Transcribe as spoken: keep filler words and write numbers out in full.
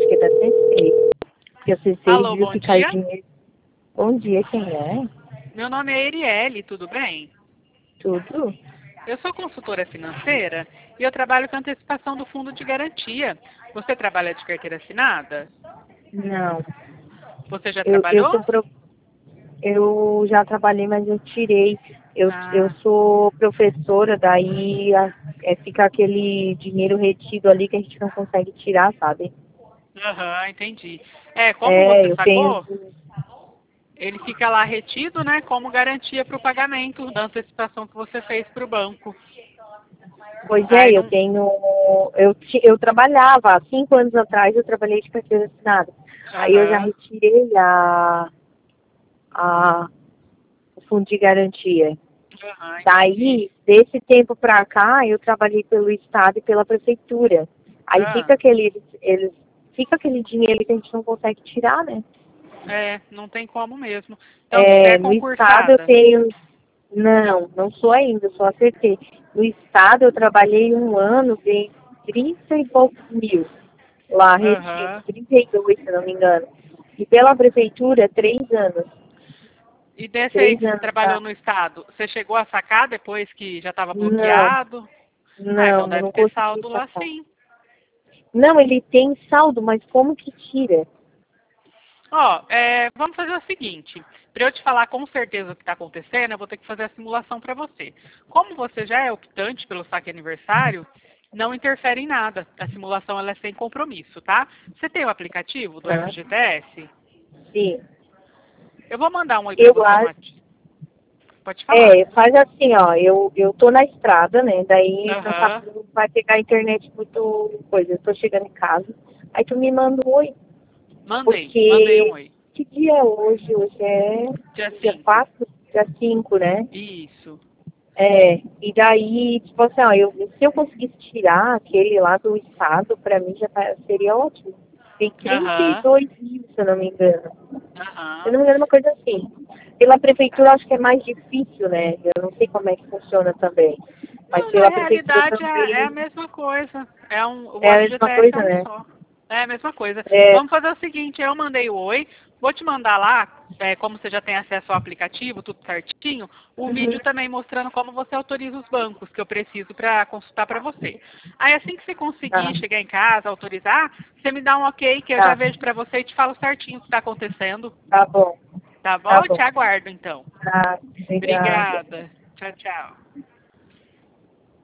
acho que é da C C. Porque a C C Alô, viu bom que caiu dia. dinheiro. Bom dia, quem é? Meu nome é Erielle, tudo bem? Tudo? Eu sou consultora financeira e eu trabalho com antecipação do fundo de garantia. Você trabalha de carteira assinada? Não. Você já Eu, eu, trabalhou? sou pro... eu já trabalhei, mas eu tirei. Eu, eu Ah, sou professora, daí a- é, fica aquele dinheiro retido ali que a gente não consegue tirar, sabe? aham, entendi. É, como É, você eu tenho. sacou, ele fica lá retido, né, como garantia para o pagamento da antecipação que você fez para o banco. Pois é, Aí eu não. tenho. Eu, ti- eu trabalhava, há cinco anos atrás eu trabalhei de carteira assinada. Aí eu já Aham, retirei a, a, o fundo de garantia. aham, entendi. Daí, desse tempo pra cá, eu trabalhei pelo Estado e pela Prefeitura. Aí fica Ah, aquele, eles, fica aquele dinheiro que a gente não consegue tirar, né? é, não tem como mesmo. Então você é É, no Estado eu concursada? tenho. Não, não sou ainda, só acertei. No Estado eu trabalhei um ano, ganhei trinta e poucos mil lá retido, Aham. trinta e dois, se não me engano. E pela Prefeitura, três anos. E desse aí Três que você anos trabalhou pra. no estado, você chegou a sacar depois que já estava Não, bloqueado? Ah, não, então deve não ter consegui saldo lá sacar. sim. Não, ele tem saldo, mas como que tira? Ó, é, vamos fazer o seguinte. Para eu te falar com certeza o que está acontecendo, eu vou ter que fazer a simulação para você. Como você já é optante pelo saque aniversário, não interfere em nada. A simulação ela é sem compromisso, tá? Você tem o aplicativo do Tá? F G T S? Sim. Eu vou mandar um oi para Eu você no acho. WhatsApp. Pode falar. É, faz assim, ó, eu, eu tô na estrada, né? Daí não, tá, Aham. não vai pegar a internet muito coisa. Eu tô chegando em casa. Aí tu me manda um oi. Mandei. Mandei um Porque oi. que dia é hoje? Hoje é Dia dia cinco. quatro, dia cinco, né? Isso. É, e daí, tipo assim, ó, eu, se eu conseguisse tirar aquele lá do estado, pra mim já tá- seria ótimo. Tem trinta e Aham. dois mil, se eu não me engano. Se eu Aham. não me engano, uma coisa assim. Pela prefeitura, acho que é mais difícil, né? Eu não sei como é que funciona também. Mas Não, na pela prefeitura realidade é, é a também mesma coisa. É um, o é a mesma F G T S é coisa, um né? só. É a mesma coisa. É, Vamos fazer o seguinte, eu mandei o oi, vou te mandar lá, é, como você já tem acesso ao aplicativo, tudo certinho, o uhum, vídeo também mostrando como você autoriza os bancos que eu preciso para consultar para você. Aí assim que você conseguir tá, chegar em casa, autorizar, você me dá um ok que eu já tá, vejo para você e te falo certinho o que está acontecendo. tá bom, Tá tá bom? Te bom. aguardo então. Tá, obrigada. Obrigada. Tchau, tchau.